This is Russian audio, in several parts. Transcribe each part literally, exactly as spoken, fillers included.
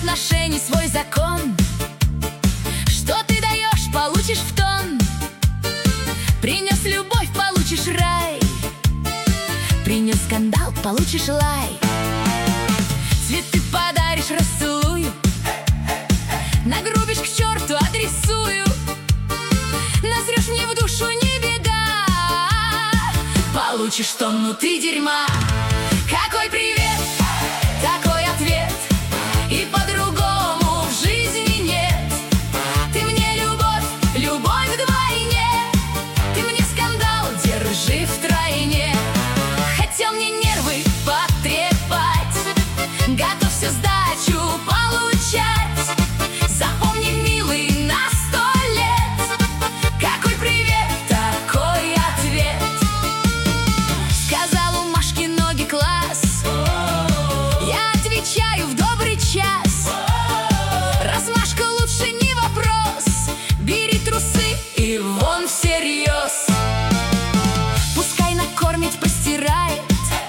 отношений свой закон. Что ты даешь, получишь в тон. Принес любовь, получишь рай. Принес скандал, получишь лай. Цветы подаришь, расцелую. Нагрубишь, к черту адресую. Насрешь мне в душу, не беда. Получишь тонну ты дерьма. Какой привет, такой ответ. И по-другому в жизни нет. Ты мне любовь, любовь вдвойне. Ты мне скандал, держи втройне. Хотел мне нервы потрепать, готов всю сдачу получать. Запомни, милый, на сто лет. Какой привет, такой ответ. Сказал у Машки ноги класс. Я отвечаю в добрый час. Раз Машка лучше, не вопрос. Бери трусы и вон всерьез. Пускай накормить постирает,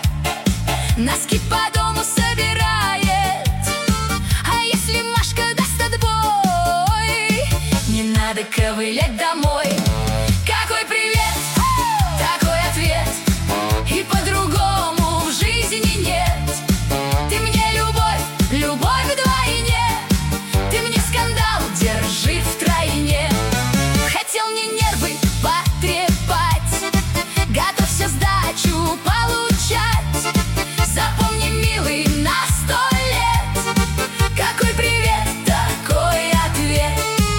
носки по дому собирает. А если Машка даст отбой, не надо ковылять домой. Какой привет, такой ответ. И по-другому в жизни нет. Ты мне любовь, любовь вдвойне. Ты мне скандал, держи втройне. Хотел мне нервы потрепать, готов всю сдачу получать. Запомни, милый, на сто лет. Какой привет, такой ответ.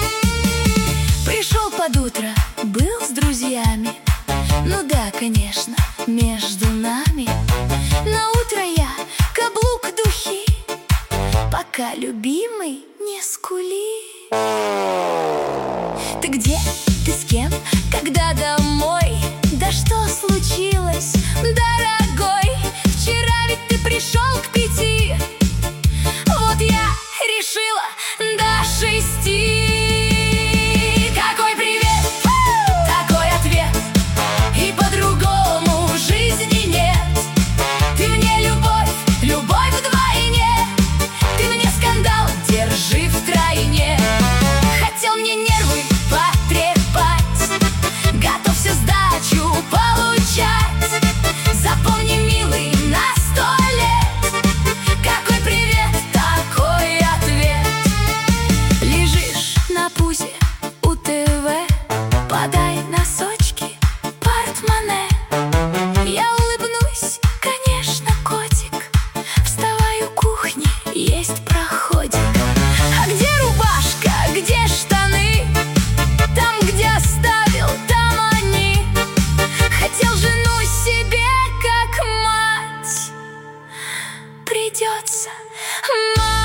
Пришел под утро, был с друзьями. Ну да, конечно, между нами. На утро я каблук, духи. Пока, любимый, не скули. Ты где? Ты с кем? Когда домой? Да что случилось, дорогой? Вчера ведь ты пришел к пяти. Вот я решила до шести. Какой привет, такой ответ. И по-другому в жизни нет. Ты мне любовь, любовь вдвойне. Ты мне скандал, держи втройне. Хотел мне нервы потрепать, готов всю сдачу получать. Запомни, милый, на сто лет. Какой привет, такой ответ. Лежишь на пузе у ТВ, подай носочки, портмоне. Я улыбнусь, конечно, котик. Вставай у кухни, есть проходик. А где рубашка, где штаны? Там, где оставил, там они. Хотел жену себе как мать. Придется мать.